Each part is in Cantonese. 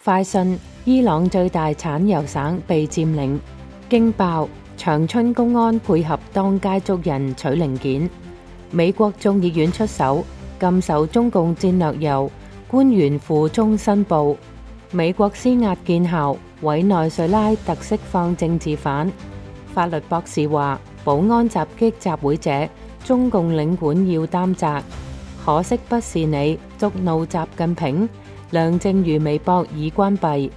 快訊：伊朗最大產油省被佔領。驚爆：長春公安配合當街捉人取零件。美國眾議院出手禁售中共戰略油，官員附中申報。美國施壓見效，委內瑞拉特釋放政治犯。法律博士話：保安襲擊集會者，中共領館要擔責。可惜不是你，觸怒習近平。梁靜茹微博已關閉。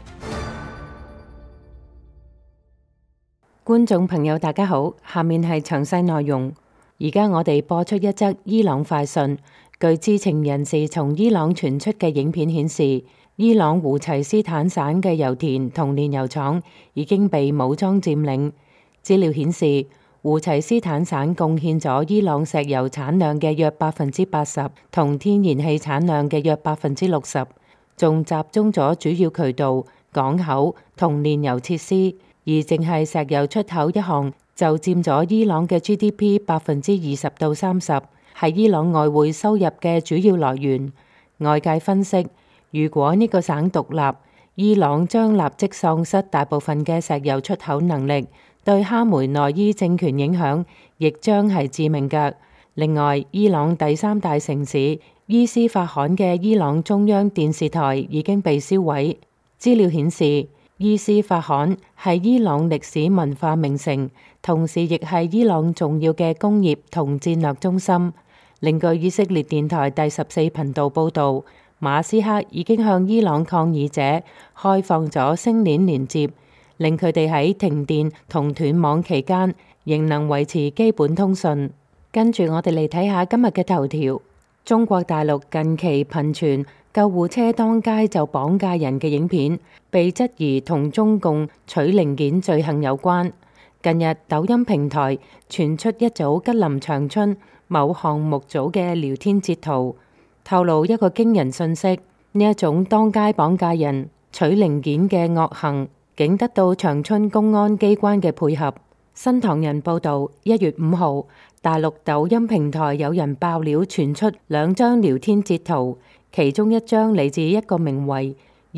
觀眾朋友大家好，下面係詳細內容。而家我哋播出一則伊朗快訊。據知情人士從伊朗傳出嘅影片顯示，伊朗胡齊斯坦省嘅油田同煉油廠已經被武裝佔領。資料顯示，胡齊斯坦省貢獻咗伊朗石油產量嘅約80%，同天然氣產量嘅約60%。仲集中咗主要渠道、港口同煉油設施，而淨係石油出口一項就佔咗伊朗嘅 GDP 20%到30%，係伊朗外匯收入嘅主要來源。外界分析，如果呢個省獨立，伊朗將立即喪失大部分嘅石油出口能力，對哈梅內伊政權影響亦將係致命嘅。另外，伊朗第三大城市伊斯法罕嘅伊朗中央電視台已經被燒毀。資料顯示，伊斯法罕係伊朗歷史文化名城，同時亦係伊朗重要嘅工業同戰略中心。另據以色列電台第14頻道報導，馬斯克已經向伊朗抗議者開放咗星鏈連接，令佢哋喺停電同斷網期間仍能維持基本通訊。跟住我哋嚟睇下今日嘅頭條。中國大陸近期頻傳救護車當街就綁架人嘅影片，被質疑同中共取零件罪行有關。近日抖音平台傳出一組吉林長春某項目組嘅聊天截圖，透露一個驚人訊息：呢一種當街綁架人取零件嘅惡行，竟得到長春公安機關嘅配合。新唐人報導，1月5號，大陸抖音平台有人爆料傳出2張聊天截圖，其中一張嚟自一個名為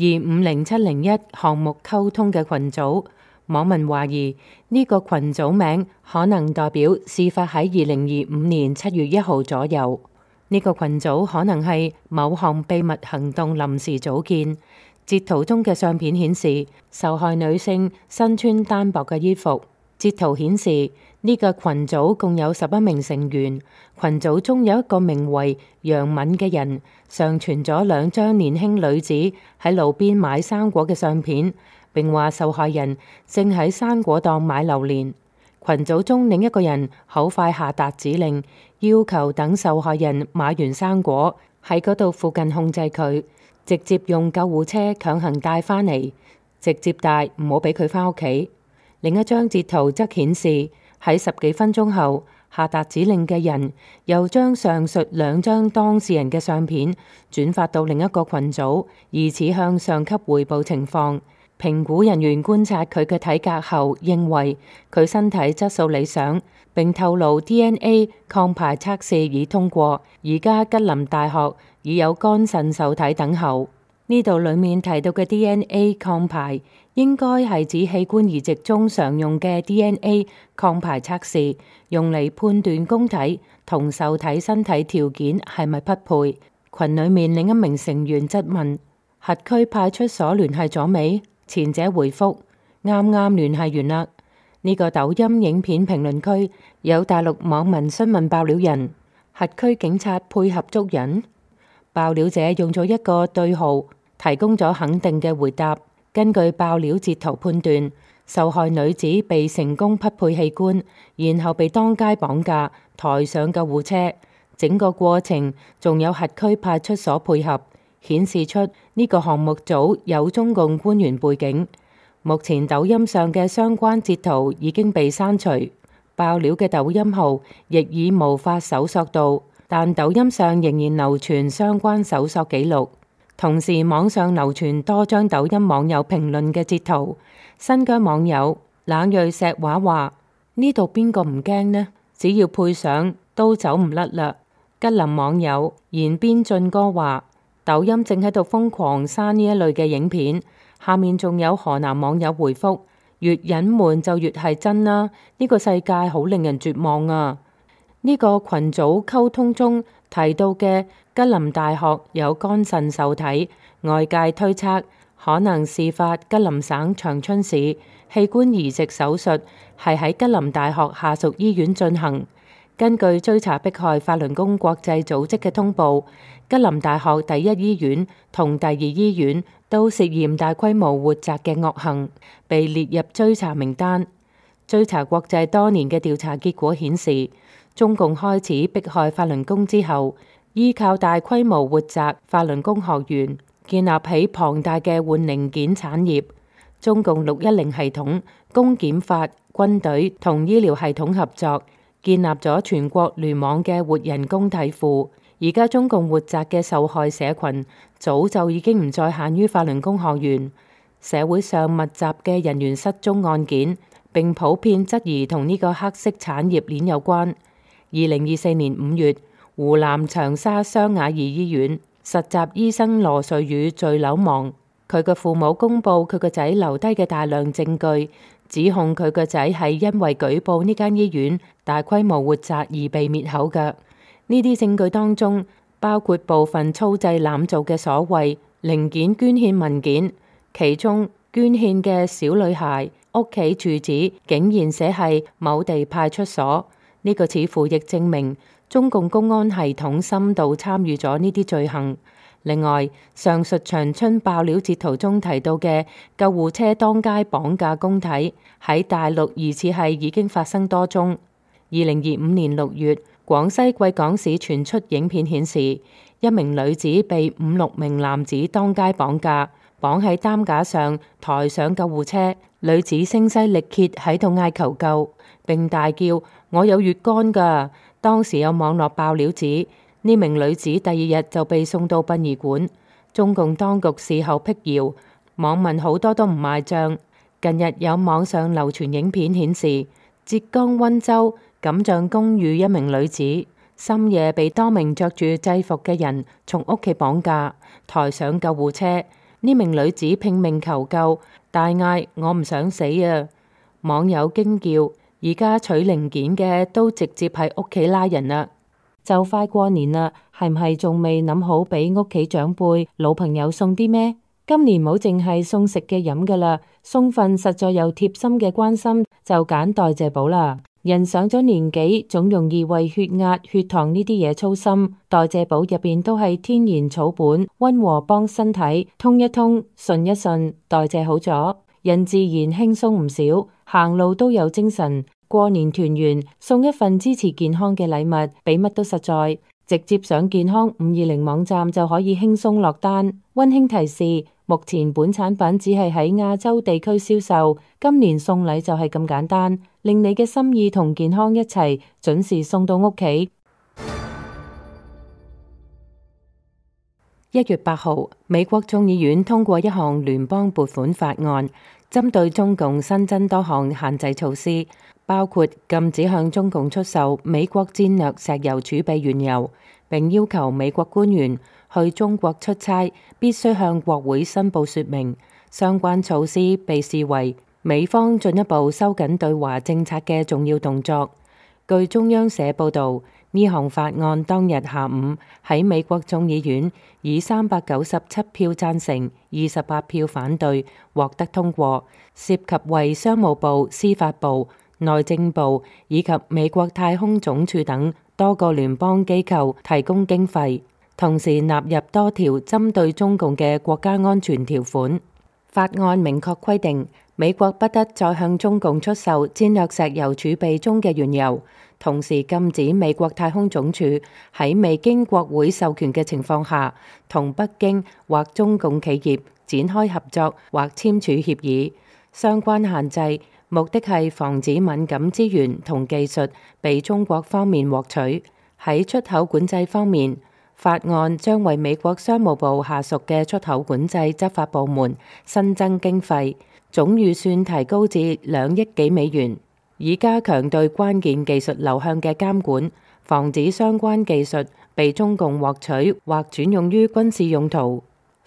250701項目溝通嘅群組。網民懷疑呢個群組名可能代表事發喺2025年7月1號左右。呢個群組可能係某項秘密行動臨時組建。截圖中嘅相片顯示，受害女性身穿單薄嘅衣服。截圖顯示呢個群組共有11名成員，群組中有一個名為楊敏嘅人上傳咗2張年輕女子喺路邊買生果嘅相片，並話受害人正喺生果檔買榴蓮。群組中另一個人好快下達指令，要求等受害人買完生果喺嗰度附近控制佢，直接用救護車強行帶返嚟，直接帶，唔好俾佢返屋企。另一張截圖則顯示喺10幾分鐘後，下達指令嘅人又將上述2張當事人嘅相片轉發到另一個群組，疑似向上級匯報情況。評估人員觀察佢嘅體格後，認為佢身體質素理想，並透露 DNA 抗排測試已通過，而家吉林大學已有肝腎受體等候。呢度裡面提到嘅 DNA 抗排，應該係指器官移植中常用嘅 DNA 抗排測試，用嚟判斷供體同受體身體條件係咪匹配。群裡面另一名成員質問：轄區派出所聯繫咗未？前者回覆：啱啱聯繫完啦。呢個抖音影片評論區有大陸網民詢問爆料人：轄區警察配合捉人？爆料者用咗一個對號，提供咗肯定嘅回答。根據爆料截圖判斷，受害女子被成功匹配器官，然後被當街綁架，抬上救護車。整個過程仲有轄區派出所配合，顯示出呢個項目組有中共官員背景。目前抖音上嘅相關截圖已經被刪除，爆料嘅抖音號亦已無法搜索到。但抖音上仍然流傳相關搜索記錄，同時網上流傳多張抖音網友評論嘅截圖。新疆網友冷瑞石話話：呢度邊個唔驚呢？只要配上都走唔甩啦。吉林網友延邊進哥話：抖音正喺度瘋狂刪呢一類嘅影片， 下面仲有河南網友回覆：越隱瞞就越係真啦，呢個世界好令人絕望啊！呢個群組溝通中提到嘅吉林大學有肝腎受體，外界推測可能事發吉林省長春市，器官移植手術係喺吉林大學下屬醫院進行。根據追查迫害法輪功國際組織嘅通報，吉林大學第一醫院同第二醫院都涉嫌大規模活摘嘅惡行，被列入追查名單。追查國際多年嘅調查結果顯示，中共開始迫害法輪功之後，依靠大規模活摘法輪功學員，建立起龐大嘅換零件產業。中共610系統、公檢法、軍隊同醫療系統合作，建立咗全國聯網嘅活人工體庫。而家中共活摘嘅受害社群早就已經唔再限於法輪功學員，社會上密集嘅人員失蹤案件，並普遍質疑同呢個黑色產業鏈有關。2024年5月，湖南長沙湘雅二醫院實習醫生羅瑞宇墜樓亡，佢嘅父母公布佢個仔留低嘅大量證據，指控佢個仔係因為舉報呢間醫院大規模活摘而被滅口嘅。呢啲證據當中包括部分粗製濫造嘅所謂零件捐獻文件，其中捐獻嘅小女孩屋企住址竟然寫係某地派出所，呢個似乎亦證明中共公安系統深度參與咗呢啲罪行。另外，上述長春爆料截圖中提到嘅救護車當街綁架公體，喺大陸疑似係已經發生多宗。2025年6月，廣西貴港市傳出影片顯示，一名女子被5-6名男子當街綁架，綁喺擔架上抬上救護車，女子聲嘶力竭喺度嗌求救，並大叫：我有乙肝㗎！當時有網絡爆料指，呢名女子第二日就被送到殯儀館。中共當局事後闢謠，網民好多都唔賣賬。近日有網上流傳影片顯示，浙江溫州錦上公寓一名女子深夜被多名着住制服嘅人從屋企綁架，抬上救護車。呢名女子拼命求救，大嗌：我唔想死啊！網友驚叫：而家取零件嘅都直接喺屋企拉人啦！就快過年啦，係唔係仲未諗好俾屋企長輩、老朋友送啲咩？今年冇淨係送食嘅飲噶啦，送份實在又貼心嘅關心，就揀代謝寶啦。人上咗年紀，總容易為血壓、血糖呢啲嘢操心。代謝寶入邊都係天然草本，溫和幫身體通一通、順一順，代謝好咗，人自然輕鬆唔少，行路都有精神。過年團圓，送一份支持健康嘅禮物，比乜都實在。直接上健康520網站就可以輕鬆落單。溫馨提示：目前本產品只係喺亞洲地區銷售，今年送禮就係咁簡單，令你嘅心意同健康一齊準時送到屋企。1月8號，美國眾議院通過一項聯邦撥款法案，針對中共新增多項限制措施，包括禁止向中共出售美國戰略石油儲備原油，並要求美國官員去中國出差必須向國會申報說明。相關措施被視為美方進一步收緊對華政策嘅重要動作。據中央社報導，呢項法案當日下午喺美國眾議院以397票贊成、28票反對獲得通過，涉及為商務部、司法部、內政部以及美國太空總署等多個聯邦機構提供經費，同時納入多條針對中共嘅國家安全條款。法案明確規定，美國不得再向中共出售戰略石油儲備中嘅原油，同時禁止美國太空總署喺未經國會授權嘅情況下，同北京或中共企業展開合作或簽署協議。相關限制目的係防止敏感資源同技術被中國方面獲取。喺出口管制方面，法案將為美國商務部下屬嘅出口管制執法部門新增經費，總預算提高至2億幾美元，以加強對關鍵技術流向嘅監管，防止相關技術被中共獲取或轉用於軍事用途。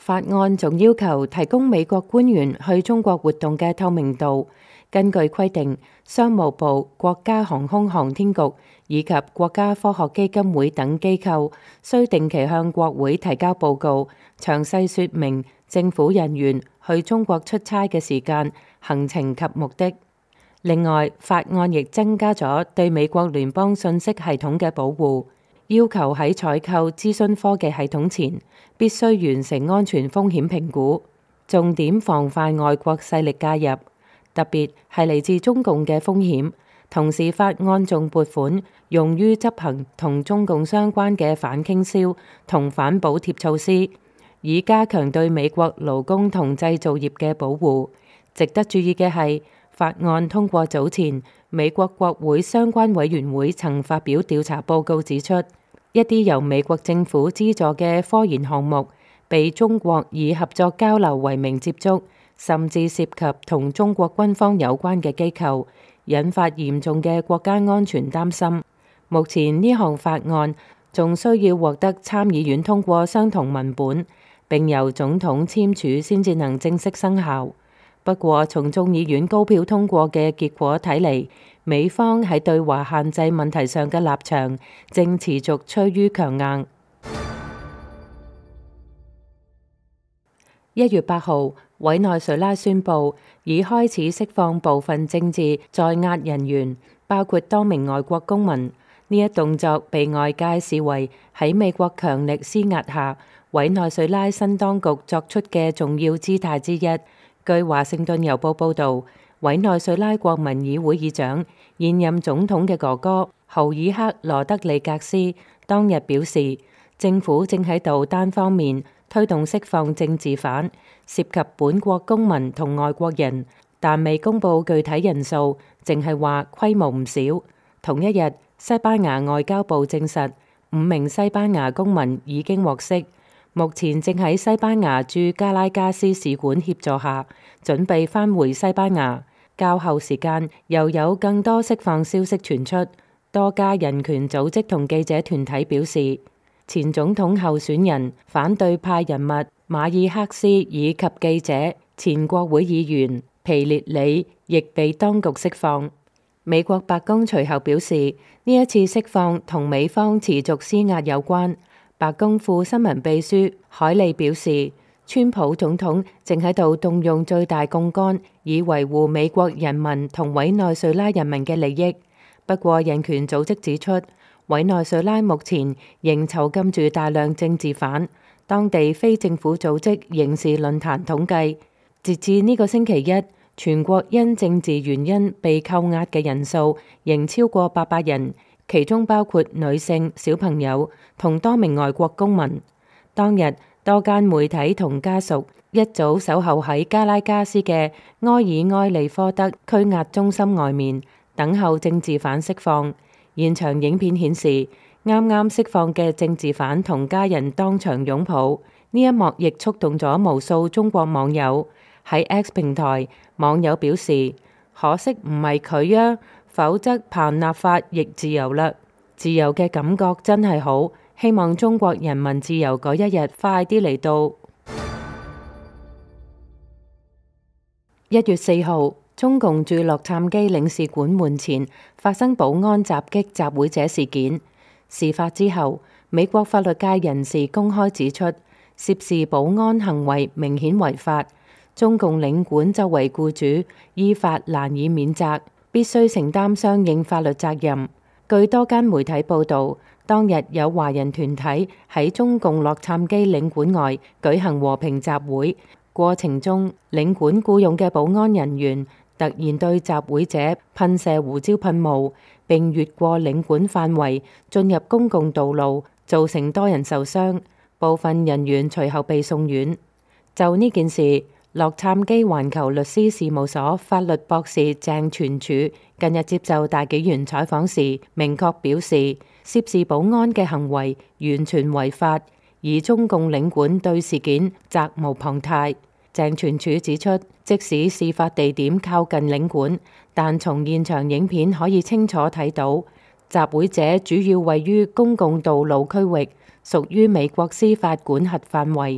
法案仲要求提供美國官員去中國活動嘅透明度。根據規定，商務部、國家航空航天局以及國家科學基金會等機構需定期向國會提交報告，詳細說明政府人員去中國出差嘅時間、行程及目的。另外，法案亦增加咗對美國聯邦信息系統嘅保護，要求喺採購諮詢科技系統前必須完成安全風險評估，重點防範外國勢力介入，特別係嚟自中共嘅風險。同時，法案仲撥款用於執行同中共相關嘅反傾銷同反補貼措施，以加強對美國勞工同製造業嘅保護。值得注意嘅係，法案通過早前美國國會相關委員會曾發表調查報告，指出一啲由美國政府資助嘅科研項目被中國以合作交流為名接觸，甚至涉及同中國軍方有關嘅機構，引發嚴重嘅國家安全擔心。目前呢項法案仲需要獲得參議院通過相同文本，並由總統簽署先至能正式生效。不過，從眾議院高票通過嘅結果睇嚟，美方喺對華限制問題上嘅立場正持續趨於強硬。1月8號，委內瑞拉宣布已開始釋放部分政治在押人員，包括多名外國公民。呢一動作被外界視為喺美國強力施壓下，委內瑞拉新當局作出嘅重要姿態之一。據華盛頓郵報報導，委內瑞拉國民議會議長、現任總統嘅哥哥豪爾克羅德里格斯當日表示，政府正喺度單方面推動釋放政治犯，涉及本國公民同外國人，但未公布具體人數，淨係話規模唔少。同一日，西班牙外交部證實5名西班牙公民已經獲釋。目前正喺西班牙駐加拉加斯使館協助下，準備返回西班牙。較後時間又有更多釋放消息傳出，多家人權組織同記者團體表示，前總統候選人、反對派人物馬爾克斯以及記者、前國會議員皮列里亦被當局釋放。美國白宮隨後表示，呢一次釋放同美方持續施壓有關。白宮副新聞秘書海利表示，川普總統正喺度動用最大槓桿，以維護美國人民同委內瑞拉人民嘅利益。不過，人權組織指出，委內瑞拉目前仍囚禁住大量政治犯。當地非政府組織刑事論壇統計，截至呢個星期一，全國因政治原因被扣押嘅人數仍超過800人。其中包括女性、小朋友同多名外國公民。當日，多間媒體同家屬一早守候喺加拉加斯嘅埃爾埃利科德拘押中心外面，等候政治犯釋放。現場影片顯示，啱啱釋放嘅政治犯同家人當場擁抱。呢一幕亦觸動咗無數中國網友。喺 X 平台，網友表示：可惜唔係佢啊！否則彭立法亦自由啦，自由嘅感覺真係好，希望中國人民自由嗰一日快啲嚟到。1月4號，中共駐洛杉磯領事館門前發生保安襲擊集會者事件。事發之後，美國法律界人士公開指出，涉事保安行為明顯違法，中共領館作為僱主，依法難以免責，必須承擔相應法律責任。據多間媒體報導，當日有華人團體喺中共洛杉磯領館外舉行和平集會，過程中領館僱用嘅保安人員突然對集會者噴射胡椒噴霧，並越過領館範圍進入公共道路，造成多人受傷，部分人員隨後被送院。就呢件事，洛杉磯環球律師事務所法律博士鄭全柱近日接受大紀元採訪時，明確表示涉事保安嘅行為完全違法，而中共領館對事件責無旁貸。鄭全柱指出，即使事發地點靠近領館，但從現場影片可以清楚睇到，集會者主要位於公共道路區域，屬於美國司法管轄範圍。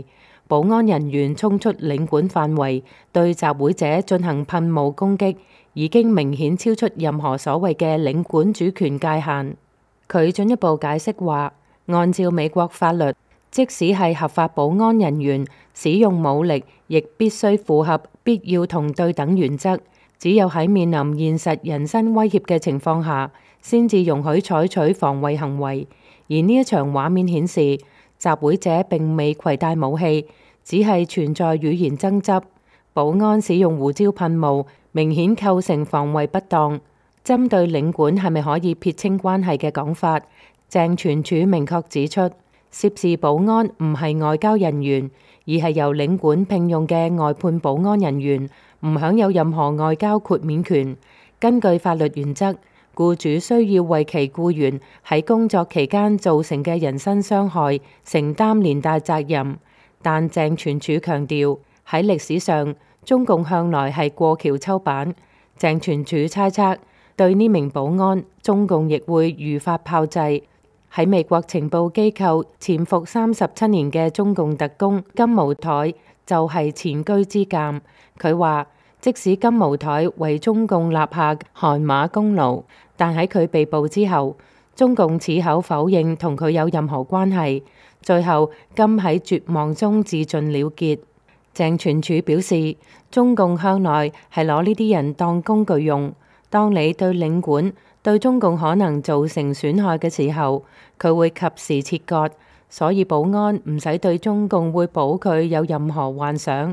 保安人員衝出領館範圍，對集會者進行噴霧攻擊，已經明顯超出任何所謂嘅領館主權界限。佢進一步解釋話，按照美國法律，即使係合法保安人員使用武力，亦必須符合必要同對等原則。只有喺面臨現實人身威脅嘅情況下，先至容許採取防衛行為。而呢一場畫面顯示，集會者並未攜帶武器，只係存在語言爭執。保安使用胡椒噴霧，明顯構成防衛不當。針對領館係咪可以撇清關係嘅講法，鄭傳柱明確指出，涉事保安唔係外交人員，而係由領館聘用嘅外判保安人員，唔享有任何外交豁免權。根據法律原則，僱主需要為其僱員喺工作期間造成嘅人身傷害承擔連帶責任。但鄭傳柱強調，喺歷史上，中共向來係過橋抽板。鄭傳柱猜測，對呢名保安，中共亦會如法炮製。喺美國情報機構潛伏37年嘅中共特工金毛台就係前車之鑑。佢話，即使金毛台為中共立下汗馬功勞，但喺佢被捕之後，中共矢口否認同佢有任何關係。最後，金喺絕望中自盡了結。鄭傳柱表示，中共向來係攞呢啲人當工具用。當你對領館對中共可能造成損害嘅時候，佢會及時切割，所以保安唔使對中共會保佢有任何幻想。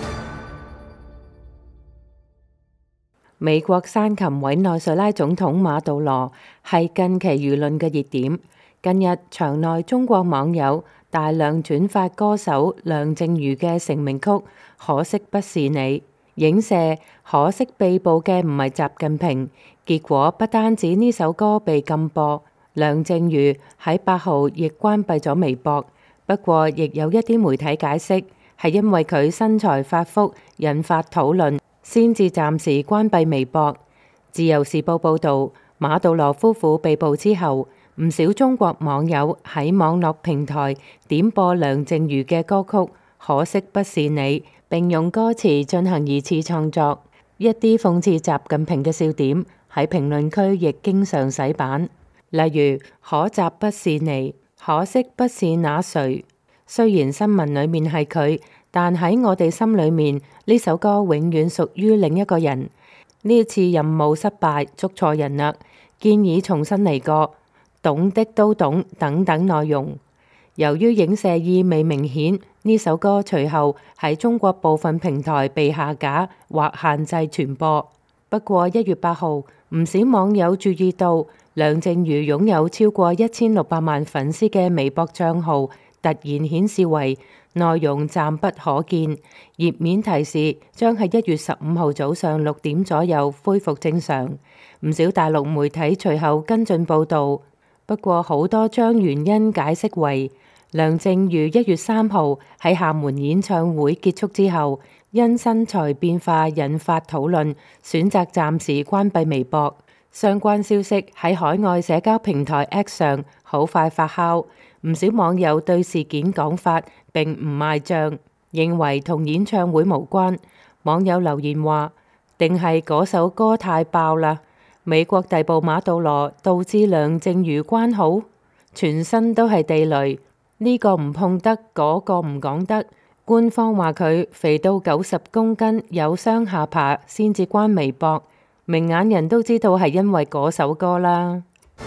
美國山琴委內瑞拉總統馬杜羅係近期輿論嘅熱點。近日場內中國網友大量轉發歌手梁靜茹嘅成名曲《可惜不是你》，影射可惜被捕嘅唔係習近平。結果不單止呢首歌被禁播，梁靜茹喺8號亦關閉咗微博。不過亦有一啲媒體解釋，係因為佢身材發福引發討論，先至暫時關閉微博。自由時報報導，馬杜羅夫婦被捕之後，唔少中國網友喺網絡平台點播梁靜茹嘅歌曲《可惜不是你》，並用歌詞進行二次創作。一啲諷刺習近平嘅笑點喺評論區亦經常洗版，例如可習不是你，可惜不是那誰。雖然新聞裡面係佢，但喺我哋心裡面，呢首歌永遠屬於另一個人。呢次任務失敗，捉錯人啦，建議重新嚟過。懂的都懂等等內容。由於影射意味明顯，呢首歌隨後喺中國部分平台被下架或限制傳播。不過1月8號，唔少網友注意到梁靜茹擁有超過1600萬粉絲嘅微博賬號突然顯示為內容暫不可見，頁面提示將喺1月15號早上6點左右恢復正常。唔少大陸媒體隨後跟進報導。不過好多將原因解釋為梁靜茹1月3號喺廈門演唱會結束之後，因身材變化引發討論，選擇暫時關閉微博。相關消息喺海外社交平台 X 上好快發酵，唔少網友對事件講法並唔賣賬，認為同演唱會無關。網友留言話：定係嗰首歌太爆啦！美國逮捕馬杜羅導致梁靜茹關好，全身都係地雷，呢個唔碰得，嗰個唔講得。官方話佢肥到90公斤，有雙下巴，先至關微博。明眼人都知道係因為嗰首歌啦。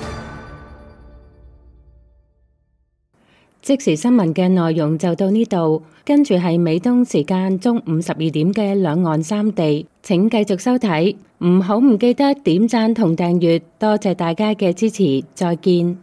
即時新聞嘅內容就到呢度，跟住係美東時間中午12點嘅兩岸三地，請繼續收睇，唔記得點讚同訂閱，多謝大家嘅支持，再見。